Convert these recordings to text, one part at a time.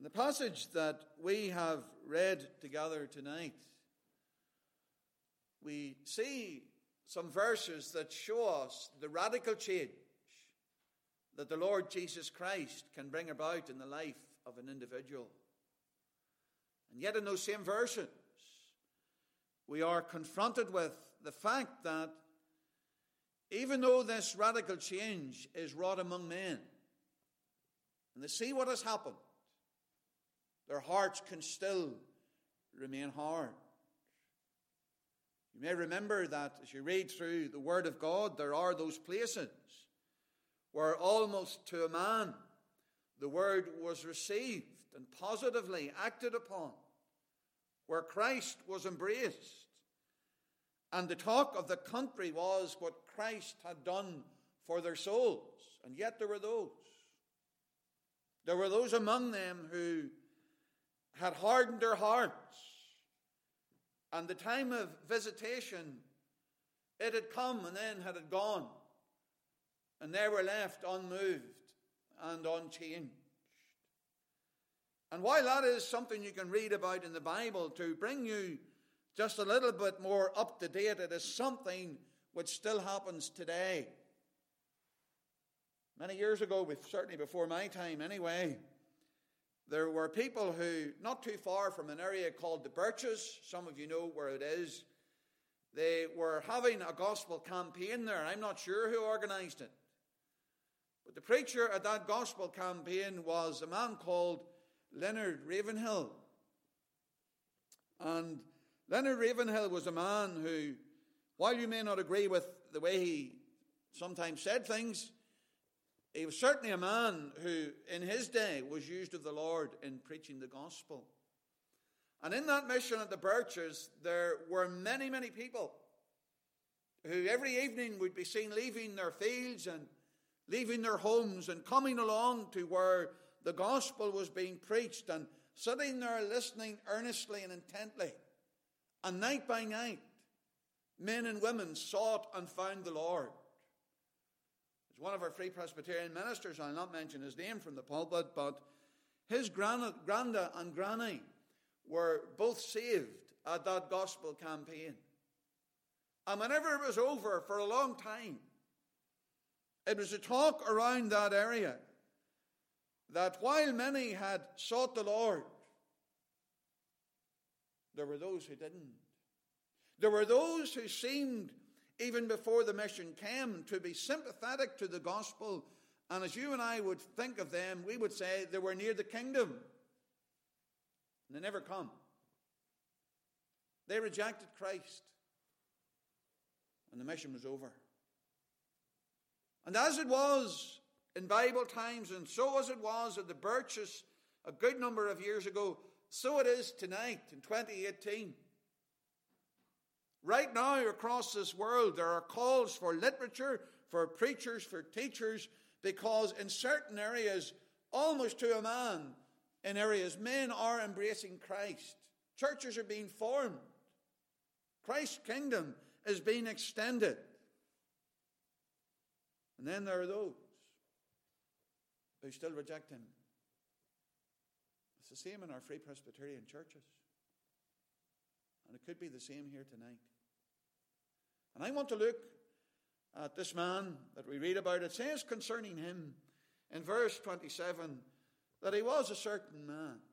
In the passage that we have read together tonight, we see some verses that show us the radical change that the Lord Jesus Christ can bring about in the life of an individual. And yet in those same verses, we are confronted with the fact that even though this radical change is wrought among men, and they see what has happened, their hearts can still remain hard. You may remember that as you read through the Word of God, there are those places where almost to a man the Word was received and positively acted upon, where Christ was embraced. And the talk of the country was what Christ had done for their souls. And yet there were those. There were those among them who had hardened their hearts. And the time of visitation, it had come and then had it gone. And they were left unmoved and unchanged. And while that is something you can read about in the Bible to bring you just a little bit more up to date, it is something which still happens today. Many years ago, certainly before my time anyway, there were people who, not too far from an area called the Birches, some of you know where it is, they were having a gospel campaign there. I'm not sure who organised it. But the preacher at that gospel campaign was a man called Leonard Ravenhill. And Leonard Ravenhill was a man who, while you may not agree with the way he sometimes said things, he was certainly a man who, in his day, was used of the Lord in preaching the gospel. And in that mission at the Birches, there were many, many people who every evening would be seen leaving their fields and leaving their homes and coming along to where the gospel was being preached and sitting there listening earnestly and intently. And night by night, men and women sought and found the Lord. There's one of our Free Presbyterian ministers, I'll not mention his name from the pulpit, but his granda and granny were both saved at that gospel campaign. And whenever it was over, for a long time, it was a talk around that area that while many had sought the Lord, there were those who didn't. There were those who seemed, even before the mission came, to be sympathetic to the gospel. And as you and I would think of them, we would say they were near the kingdom. And they never come. They rejected Christ. And the mission was over. And as it was in Bible times, and so as it was at the Birches a good number of years ago, so it is tonight in 2018. Right now across this world there are calls for literature, for preachers, for teachers, because in certain areas, almost to a man, in areas, men are embracing Christ. Churches are being formed. Christ's kingdom is being extended. And then there are those who still reject him. It's the same in our Free Presbyterian churches. And it could be the same here tonight. And I want to look at this man that we read about. It says concerning him in verse 27 that he was a certain man.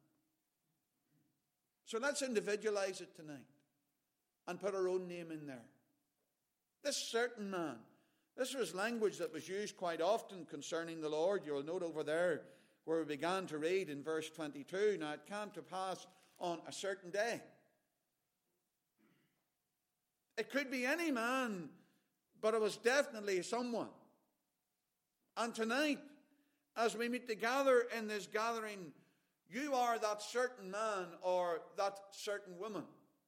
So let's individualize it tonight and put our own name in there. This certain man. This was language that was used quite often concerning the Lord. You'll note over there where we began to read in verse 22. Now it came to pass on a certain day. It could be any man, but it was definitely someone. And tonight, as we meet together in this gathering, you are that certain man or that certain woman.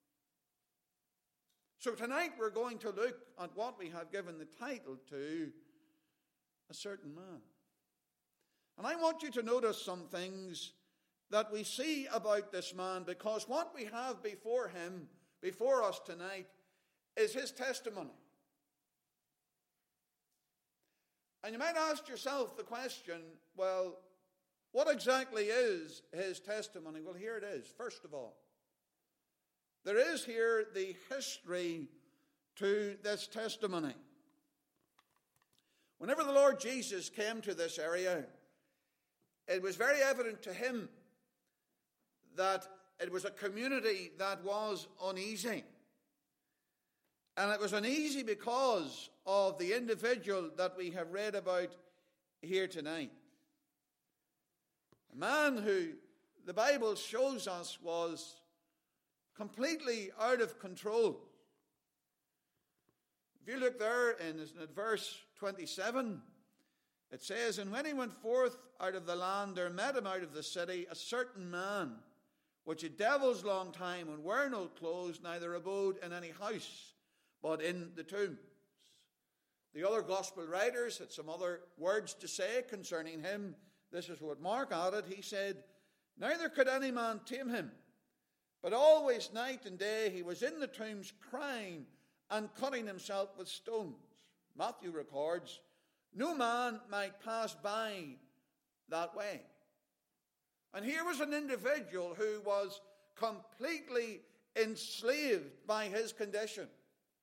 So tonight we're going to look at what we have given the title to, a certain man. And I want you to notice some things that we see about this man, because what we have before him, before us tonight, is his testimony. And you might ask yourself the question, well, What exactly is his testimony? Well, here it is. First of all, there is here the history to this testimony. Whenever the Lord Jesus came to this area, it was very evident to him that it was a community that was uneasy. And it was uneasy because of the individual that we have read about here tonight. A man who the Bible shows us was completely out of control. If you look there in verse 27, it says, "And when he went forth out of the land, there met him out of the city a certain man, which a devil's long time, and wear no clothes, neither abode in any house, but in the tombs." The other gospel writers had some other words to say concerning him. This is what Mark added. He said, "Neither could any man tame him, but always night and day he was in the tombs crying and cutting himself with stones." Matthew records, "No man might pass by that way." And here was an individual who was completely enslaved by his condition.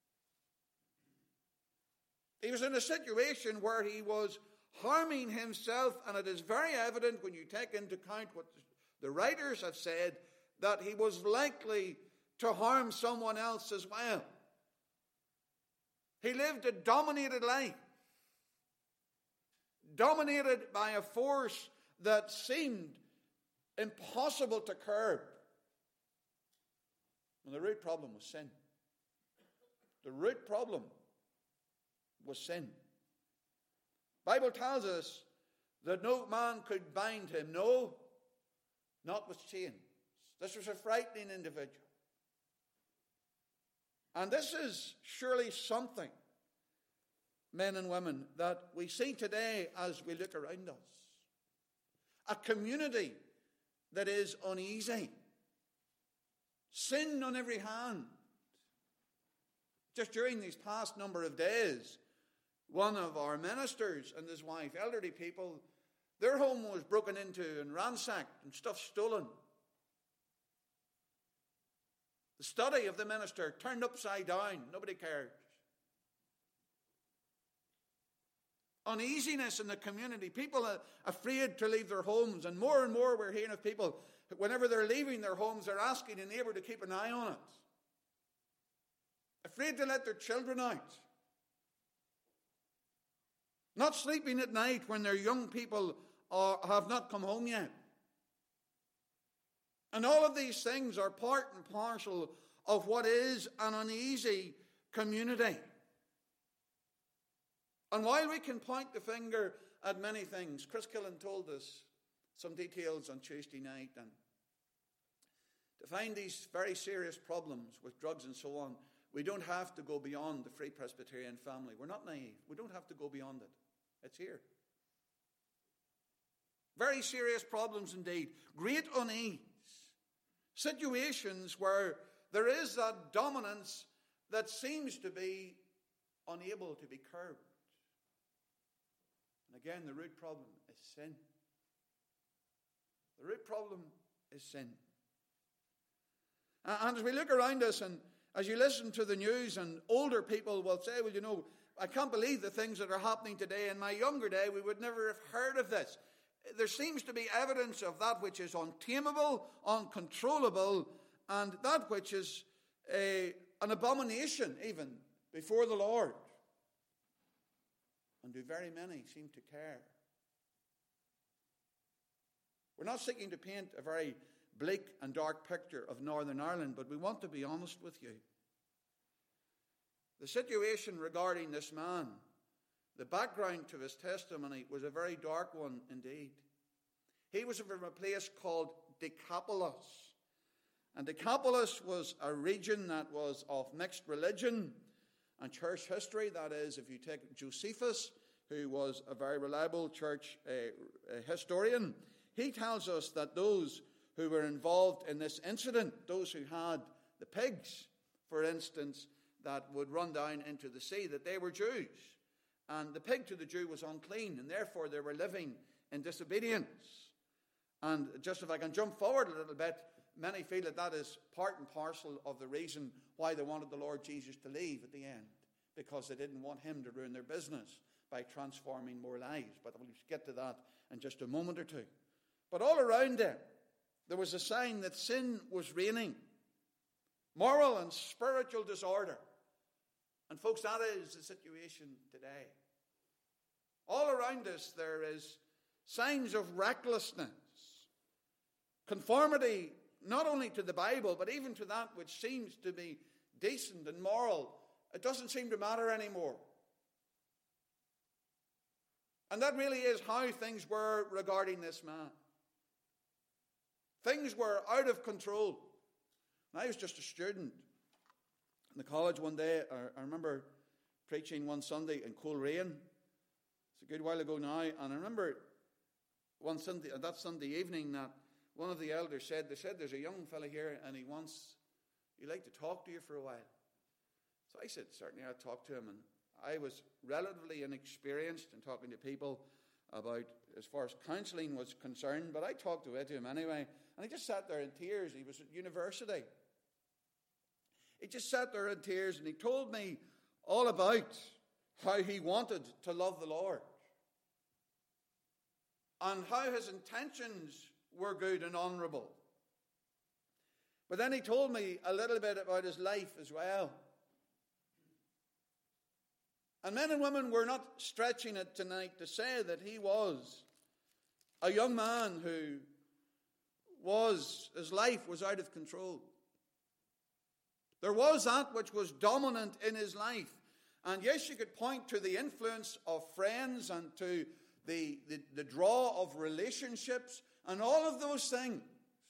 He was in a situation where he was harming himself, and it is very evident when you take into account what the writers have said, that he was likely to harm someone else as well. He lived a dominated life, dominated by a force that seemed impossible to curb. And the root problem was sin. The root problem was sin. The Bible tells us that no man could bind him, no, not with chains. This was a frightening individual. And this is surely something, men and women, that we see today as we look around us. A community that is uneasy. Sin on every hand. Just during these past number of days, one of our ministers and his wife, elderly people, their home was broken into and ransacked and stuff stolen. The study of the minister turned upside down. Nobody cared. Uneasiness in the community. People are afraid to leave their homes. And more we're hearing of people, whenever they're leaving their homes, they're asking a neighbour to keep an eye on it. Afraid to let their children out. Not sleeping at night when their young people have not come home yet. And all of these things are part and parcel of what is an uneasy community. And while we can point the finger at many things, Chris Killen told us some details on Tuesday night, and to find these very serious problems with drugs and so on, we don't have to go beyond the Free Presbyterian family. We're not naive. We don't have to go beyond it. It's here. Very serious problems indeed. Great unease. Situations where there is that dominance that seems to be unable to be curbed. And again, the root problem is sin. The root problem is sin. And as we look around us and as you listen to the news, and older people will say, well, you know, I can't believe the things that are happening today. In my younger day, we would never have heard of this. There seems to be evidence of that which is untamable, uncontrollable, and that which is an abomination even before the Lord. And do very many seem to care. We're not seeking to paint a very bleak and dark picture of Northern Ireland, but we want to be honest with you. The situation regarding this man, the background to his testimony, was a very dark one indeed. He was from a place called Decapolis. And Decapolis was a region that was of mixed religion and church history. That is, if you take Josephus, who was a very reliable church historian, he tells us that those who were involved in this incident, those who had the pigs, for instance, that would run down into the sea, that they were Jews. And the pig to the Jew was unclean, and therefore they were living in disobedience. And just if I can jump forward a little bit, many feel that that is part and parcel of the reason why they wanted the Lord Jesus to leave at the end, because they didn't want him to ruin their business by transforming more lives. But we'll get to that in just a moment or two. But all around them, there was a sign that sin was reigning. Moral and spiritual disorder. And folks, that is the situation today. All around us there is signs of recklessness. Conformity not only to the Bible, but even to that which seems to be decent and moral. It doesn't seem to matter anymore. And that really is how things were regarding this man. Things were out of control. And I was just a student in the college one day. I remember preaching one Sunday in Coleraine. It's a good while ago now. And I remember one Sunday, that Sunday evening, that one of the elders said, there's a young fella here and he'd like to talk to you for a while. So I said, certainly I'll talk to him. And I was relatively inexperienced in talking to people about, as far as counselling was concerned, but I talked away to him anyway. And he just sat there in tears. He was at university. He just sat there in tears and he told me all about how he wanted to love the Lord and how his intentions were good and honourable. But then he told me a little bit about his life as well. And men and women were not stretching it tonight to say that he was a young man who his life was out of control. There was that which was dominant in his life. And yes, you could point to the influence of friends and to the draw of relationships and all of those things.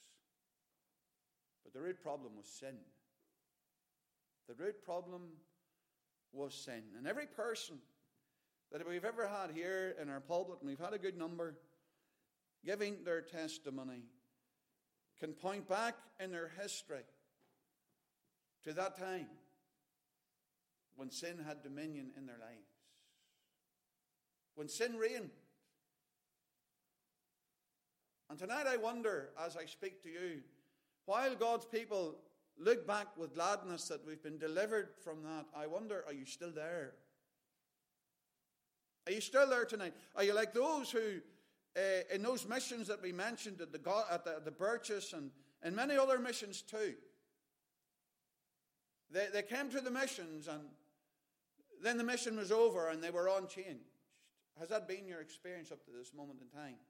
But the root problem was sin. The root problem was sin. And every person that we've ever had here in our pulpit, and we've had a good number, giving their testimony, can point back in their history to that time when sin had dominion in their lives. When sin reigned. And tonight I wonder, as I speak to you, while God's people look back with gladness that we've been delivered from that, I wonder, are you still there? Are you still there tonight? Are you like those who, in those missions that we mentioned at the Birches and many other missions too, they came to the missions and then the mission was over and they were unchanged. Has that been your experience up to this moment in time?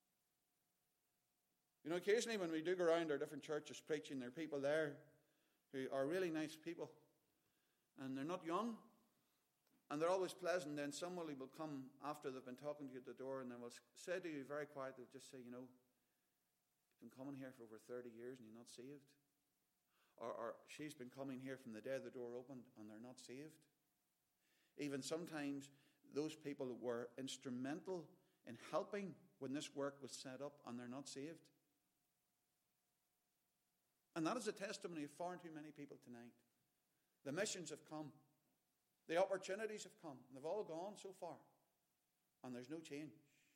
You know, occasionally when we do go around our different churches preaching, there are people there who are really nice people. And they're not young. And they're always pleasant. Then somebody will come after they've been talking to you at the door and they will say to you very quietly, just say, you know, you've been coming here for over 30 years and you're not saved. Or she's been coming here from the day the door opened and they're not saved. Even sometimes those people were instrumental in helping when this work was set up and they're not saved. And that is a testimony of far too many people tonight. The missions have come. The opportunities have come. They've all gone so far. And there's no change.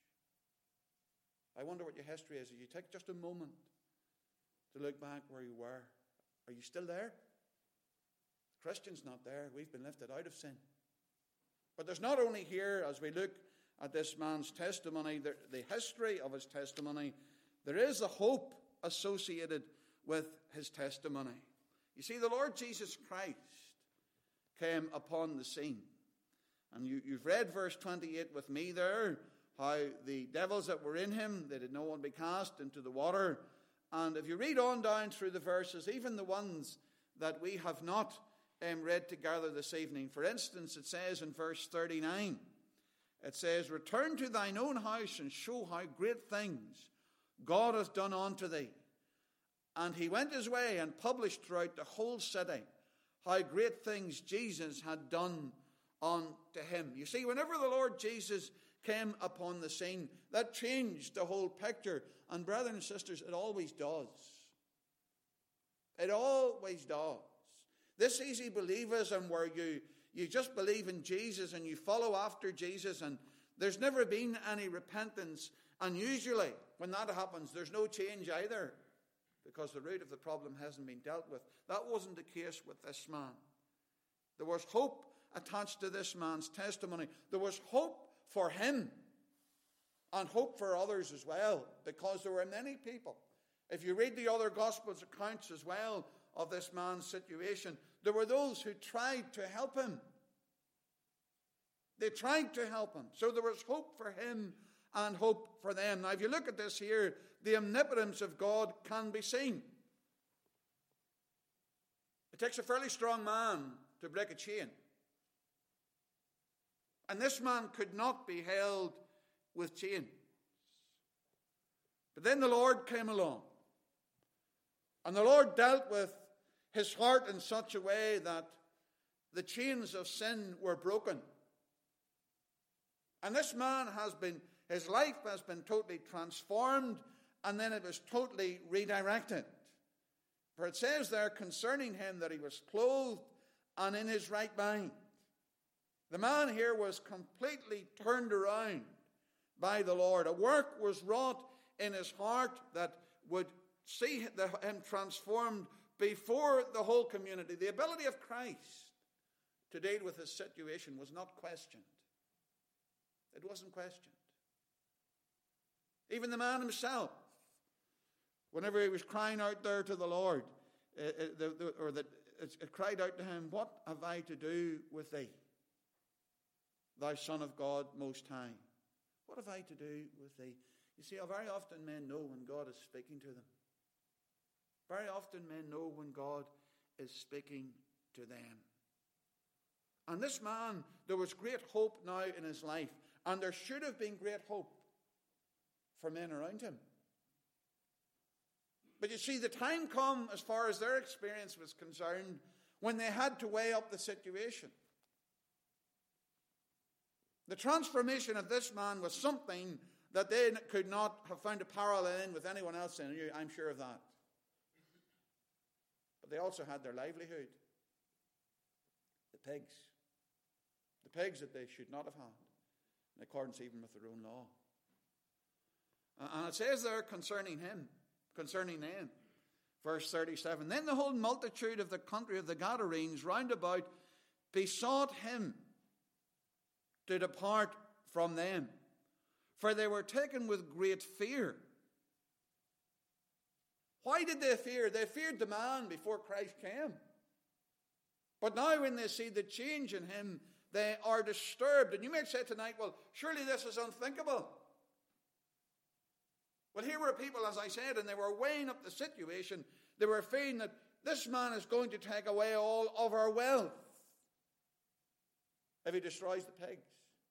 I wonder what your history is. If you take just a moment to look back where you were, are you still there? The Christian's not there. We've been lifted out of sin. But there's not only here, as we look at this man's testimony, the history of his testimony, there is a hope associated with his testimony. You see, the Lord Jesus Christ came upon the scene. And you've read verse 28 with me there, how the devils that were in him, they did not want to be cast into the water. And if you read on down through the verses, even the ones that we have not read together this evening. For instance, it says in verse 39, it says, "Return to thine own house and show how great things God hath done unto thee. And he went his way and published throughout the whole city how great things Jesus had done unto him." You see, whenever the Lord Jesus came upon the scene, that changed the whole picture. And brethren and sisters, it always does. It always does. This easy believism where you just believe in Jesus and you follow after Jesus and there's never been any repentance. And usually, when that happens, there's no change either, because the root of the problem hasn't been dealt with. That wasn't the case with this man. There was hope attached to this man's testimony. There was hope for him and hope for others as well, because there were many people. If you read the other Gospels accounts as well of this man's situation, there were those who tried to help him. They tried to help him. So there was hope for him and hope for them. Now, if you look at this here, the omnipotence of God can be seen. It takes a fairly strong man to break a chain. And this man could not be held with chains. But then the Lord came along. And the Lord dealt with his heart in such a way that the chains of sin were broken. And this man his life has been totally transformed, and then it was totally redirected. For it says there concerning him that he was clothed and in his right mind. The man here was completely turned around by the Lord. A work was wrought in his heart that would see him transformed before the whole community. The ability of Christ to deal with his situation was not questioned. It wasn't questioned. Even the man himself, whenever he was crying out there to the Lord, it cried out to him, "What have I to do with thee, thou Son of God Most High?" What have I to do with thee? You see, very often men know when God is speaking to them. Very often men know when God is speaking to them. And this man, there was great hope now in his life. And there should have been great hope for men around him. But you see, the time come, as far as their experience was concerned, when they had to weigh up the situation. The transformation of this man was something that they could not have found a parallel in with anyone else in. I'm sure of that. But they also had their livelihood. The pigs. The pigs that they should not have had, in accordance even with their own law. And it says there concerning them, verse 37, "Then the whole multitude of the country of the Gadarenes round about besought him to depart from them, for they were taken with great fear." Why did they fear? They feared the man before Christ came. But now when they see the change in him, they are disturbed. And you might say tonight, well, surely this is unthinkable. Well, here were people, as I said, and they were weighing up the situation. They were fearing that this man is going to take away all of our wealth if he destroys the pigs.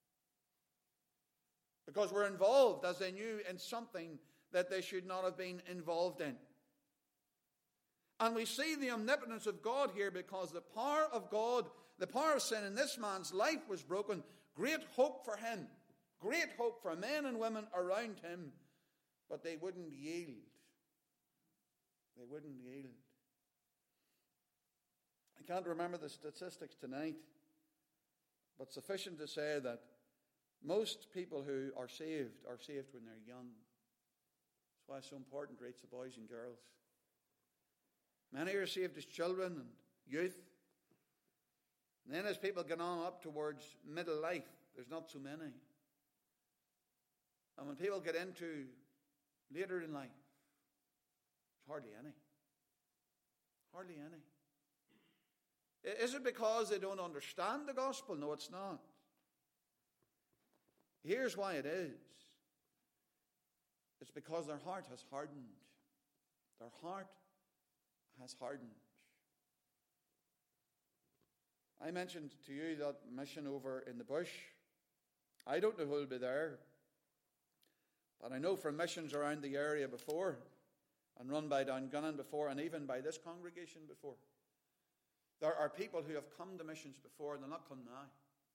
Because we're involved, as they knew, in something that they should not have been involved in. And we see the omnipotence of God here, because the power of God, the power of sin in this man's life was broken. Great hope for him. Great hope for men and women around him. But they wouldn't yield. They wouldn't yield. I can't remember the statistics tonight, but sufficient to say that most people who are saved when they're young. That's why it's so important to reach the boys and girls. Many are saved as children and youth. And then as people get on up towards middle life, there's not so many. And when people get into later in life, there's hardly any. Hardly any. Is it because they don't understand the gospel? No, it's not. Here's why it is. It's because their heart has hardened. Their heart has hardened. I mentioned to you that mission over in the bush. I don't know who will be there, but I know from missions around the area before, and run by Dungunnon before, and even by this congregation before, there are people who have come to missions before and they'll not come now.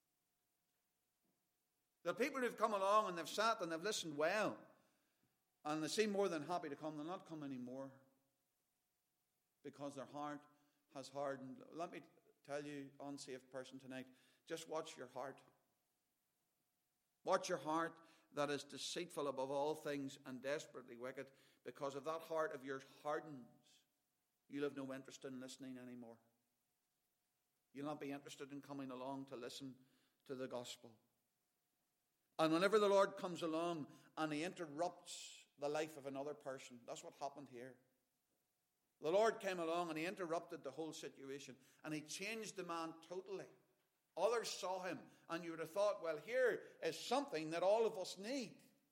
There are people who have come along and they've sat and they've listened well, and they seem more than happy to come. They'll not come anymore because their heart has hardened. Let me tell you, unsaved person tonight, just watch your heart. Watch your heart. that is deceitful above all things and desperately wicked. Because if that heart of yours hardens, you'll have no interest in listening anymore. You'll not be interested in coming along to listen to the gospel. And whenever the Lord comes along and he interrupts the life of another person, that's what happened here. The Lord came along and he interrupted the whole situation, and he changed the man totally. Others saw him, and you would have thought, well, here is something that all of us need.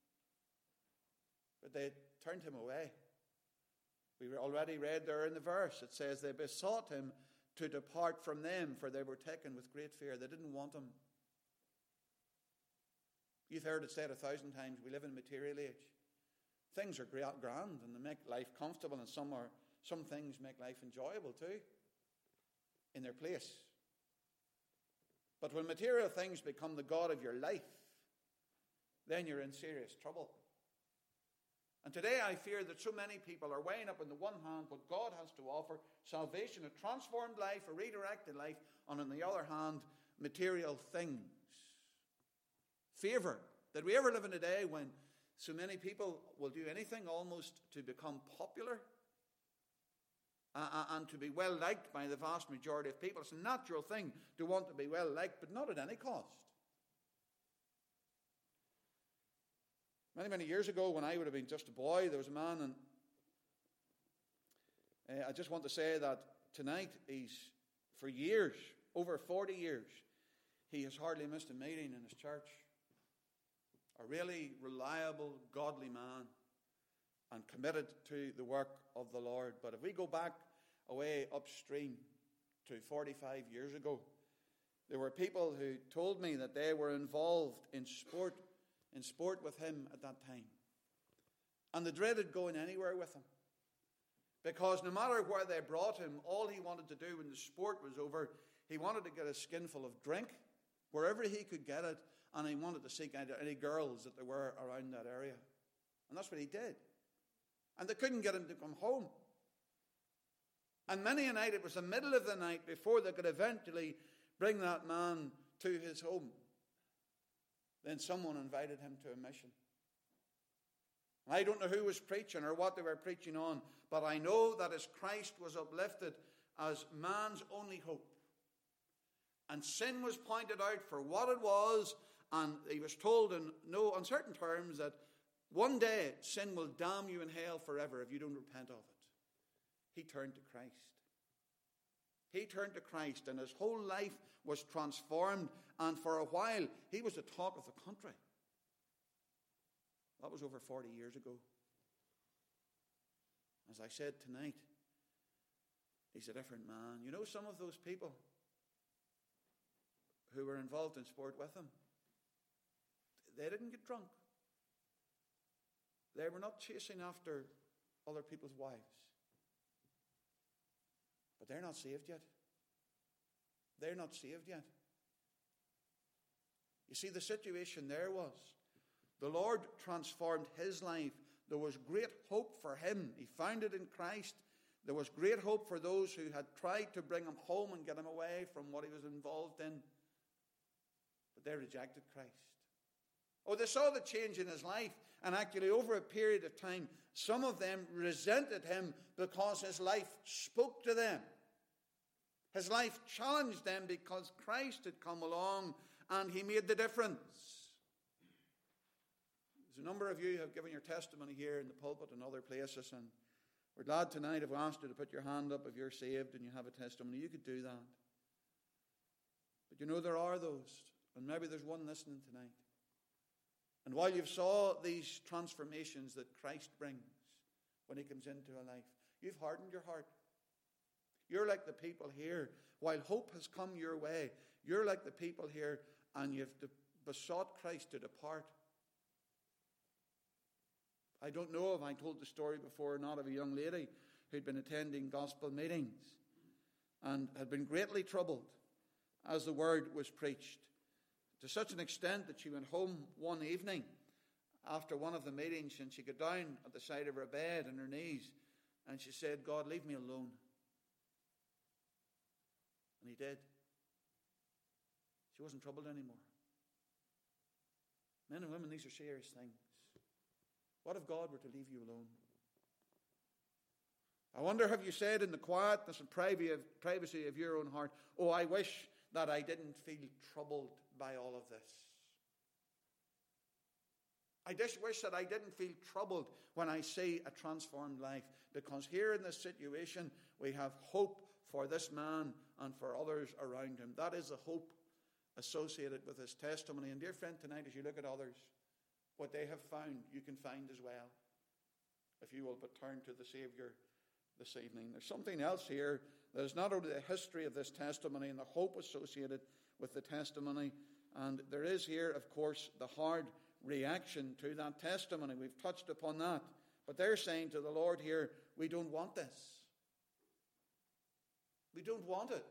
But they turned him away. We already read there in the verse, it says they besought him to depart from them, for they were taken with great fear. They didn't want him. You've heard it said 1,000 times, we live in a material age. Things are grand and they make life comfortable, and some things make life enjoyable too, in their place. But when material things become the God of your life, then you're in serious trouble. And today I fear that so many people are weighing up on the one hand what God has to offer, salvation, a transformed life, a redirected life, and on the other hand, material things. Favor. Did we ever live in a day when so many people will do anything almost to become popular and to be well liked by the vast majority of people? It's a natural thing to want to be well liked, but not at any cost. Many, many years ago, when I would have been just a boy, there was a man, and I just want to say that tonight, for years, over 40 years, he has hardly missed a meeting in his church. A really reliable, godly man, and committed to the work of the Lord. But if we go back away upstream to 45 years ago, there were people who told me that they were involved in sport with him at that time. And they dreaded going anywhere with him. Because no matter where they brought him, all he wanted to do when the sport was over, he wanted to get a skinful of drink, wherever he could get it, and he wanted to seek out any girls that there were around that area. And that's what he did. And they couldn't get him to come home. And many a night, it was the middle of the night before they could eventually bring that man to his home. Then someone invited him to a mission. I don't know who was preaching or what they were preaching on, but I know that as Christ was uplifted as man's only hope, and sin was pointed out for what it was, and he was told in no uncertain terms that one day sin will damn you in hell forever if you don't repent of it. He turned to Christ. He turned to Christ, and his whole life was transformed, and for a while he was the talk of the country. That was over 40 years ago. As I said tonight, he's a different man. You know, some of those people who were involved in sport with him, they didn't get drunk. They were not chasing after other people's wives. But they're not saved yet. They're not saved yet. You see, the situation there was, the Lord transformed his life. There was great hope for him. He found it in Christ. There was great hope for those who had tried to bring him home and get him away from what he was involved in. But they rejected Christ. Oh, they saw the change in his life, and actually over a period of time, some of them resented him because his life spoke to them. His life challenged them because Christ had come along and he made the difference. There's a number of you who have given your testimony here in the pulpit and other places, and we're glad tonight if we asked you to put your hand up if you're saved and you have a testimony. You could do that. But you know, there are those, and maybe there's one listening tonight. And while you've saw these transformations that Christ brings when he comes into a life, you've hardened your heart. You're like the people here. While hope has come your way, you're like the people here, and you've besought Christ to depart. I don't know if I told the story before or not of a young lady who'd been attending gospel meetings and had been greatly troubled as the word was preached, to such an extent that she went home one evening after one of the meetings, and she got down at the side of her bed on her knees, and she said, "God, leave me alone." And he did. She wasn't troubled anymore. Men and women, these are serious things. What if God were to leave you alone? I wonder, have you said in the quietness and privacy of your own heart, oh, I wish that I didn't feel troubled by all of this. I just wish that I didn't feel troubled when I see a transformed life. Because here in this situation, we have hope for this man and for others around him. That is the hope associated with his testimony. And dear friend, tonight as you look at others, what they have found, you can find as well, if you will but turn to the Saviour this evening. There's something else here that is not only the history of this testimony and the hope associated with the testimony, and there is here, of course, the hard reaction to that testimony. We've touched upon that. But they're saying to the Lord here, we don't want this. We don't want it.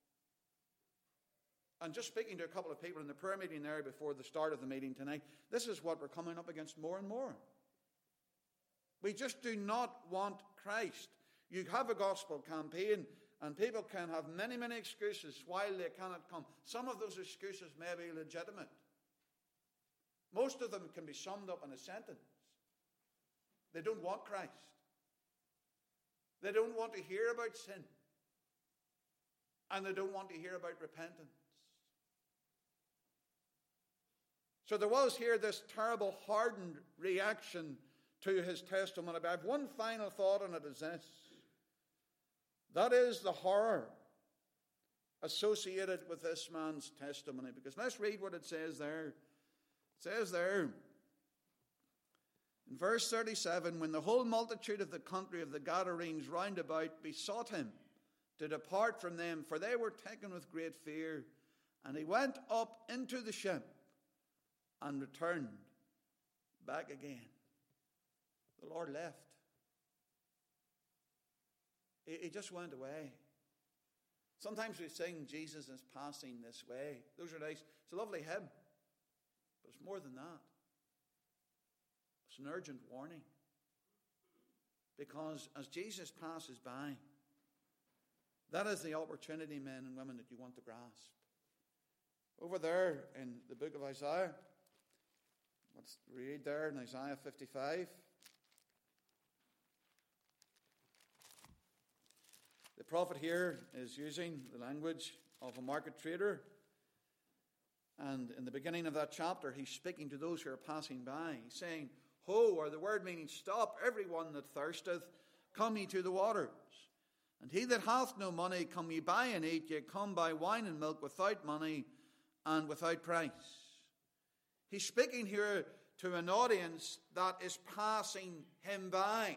And just speaking to a couple of people in the prayer meeting there before the start of the meeting tonight, this is what we're coming up against more and more. We just do not want Christ. You have a gospel campaign, and people can have many, many excuses why they cannot come. Some of those excuses may be legitimate. Most of them can be summed up in a sentence. They don't want Christ. They don't want to hear about sin. And they don't want to hear about repentance. So there was here this terrible hardened reaction to his testimony. But I have one final thought on it, is this. That is the horror associated with this man's testimony. Because let's read what it says there. It says there, in verse 37, when the whole multitude of the country of the Gadarenes round about besought him to depart from them, for they were taken with great fear, and he went up into the ship and returned back again. The Lord left. He just went away. Sometimes we sing, Jesus is passing this way. Those are nice. It's a lovely hymn. But it's more than that. It's an urgent warning. Because as Jesus passes by, that is the opportunity, men and women, that you want to grasp. Over there in the book of Isaiah, let's read there in Isaiah 55. The prophet here is using the language of a market trader. And in the beginning of that chapter, he's speaking to those who are passing by. He's saying, Ho, or the word meaning stop, everyone that thirsteth, come ye to the waters. And he that hath no money, come ye buy and eat. Ye come buy wine and milk without money and without price. He's speaking here to an audience that is passing him by.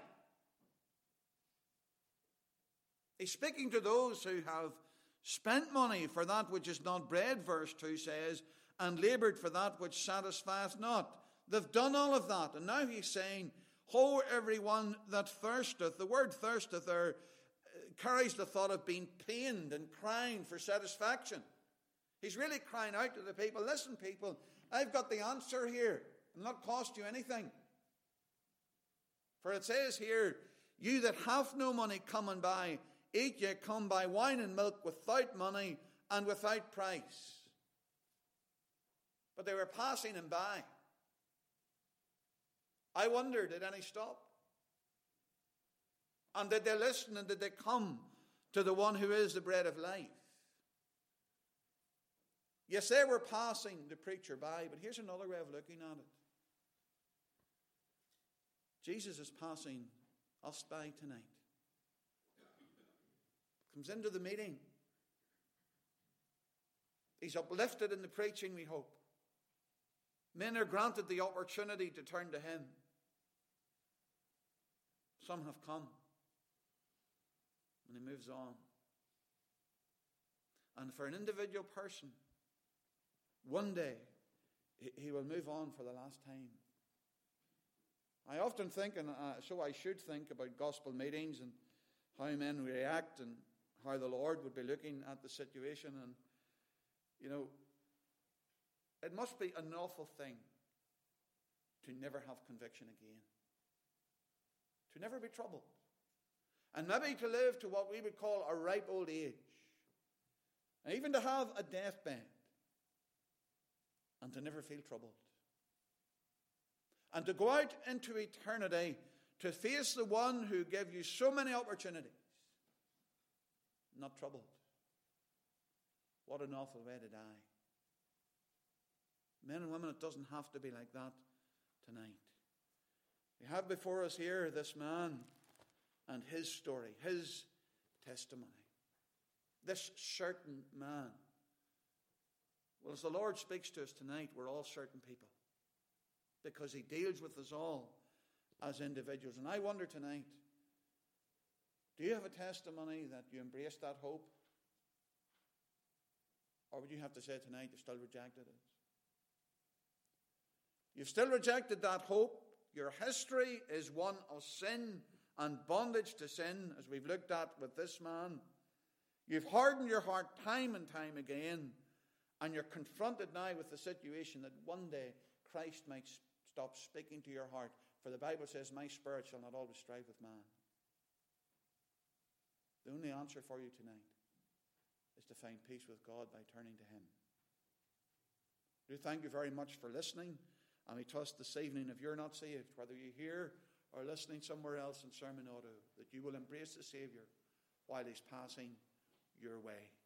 He's speaking to those who have spent money for that which is not bread, verse 2 says, and laboured for that which satisfieth not. They've done all of that. And now he's saying, Ho, everyone that thirsteth. The word thirsteth there carries the thought of being pained and crying for satisfaction. He's really crying out to the people, listen, people, I've got the answer here. It'll not cost you anything. For it says here, you that have no money, come and buy. Eat ye, come buy wine and milk without money and without price. But they were passing him by. I wonder, did any stop? And did they listen and did they come to the one who is the bread of life? Yes, they were passing the preacher by, but here's another way of looking at it. Jesus is passing us by tonight. Comes into the meeting. He's uplifted in the preaching, we hope. Men are granted the opportunity to turn to him. Some have come. And he moves on. And for an individual person, one day, he will move on for the last time. I often think, and so I should think, about gospel meetings and how men react and how the Lord would be looking at the situation. And, you know, it must be an awful thing to never have conviction again. To never be troubled. And maybe to live to what we would call a ripe old age. And even to have a deathbed. And to never feel troubled. and to go out into eternity to face the one who gave you so many opportunities, not troubled. What an awful way to die. Men and women, it doesn't have to be like that tonight. We have before us here this man and his story, his testimony. This certain man. Well, as the Lord speaks to us tonight, we're all certain people, because he deals with us all as individuals. And I wonder tonight, do you have a testimony that you embrace that hope? Or would you have to say tonight you still rejected it? You've still rejected that hope. Your history is one of sin and bondage to sin, as we've looked at with this man. You've hardened your heart time and time again, and you're confronted now with the situation that one day Christ might stop speaking to your heart. For the Bible says, my spirit shall not always strive with man. The only answer for you tonight is to find peace with God by turning to him. We thank you very much for listening. And we trust this evening, if you're not saved, whether you're here or listening somewhere else in sermon audio, that you will embrace the Savior while he's passing your way.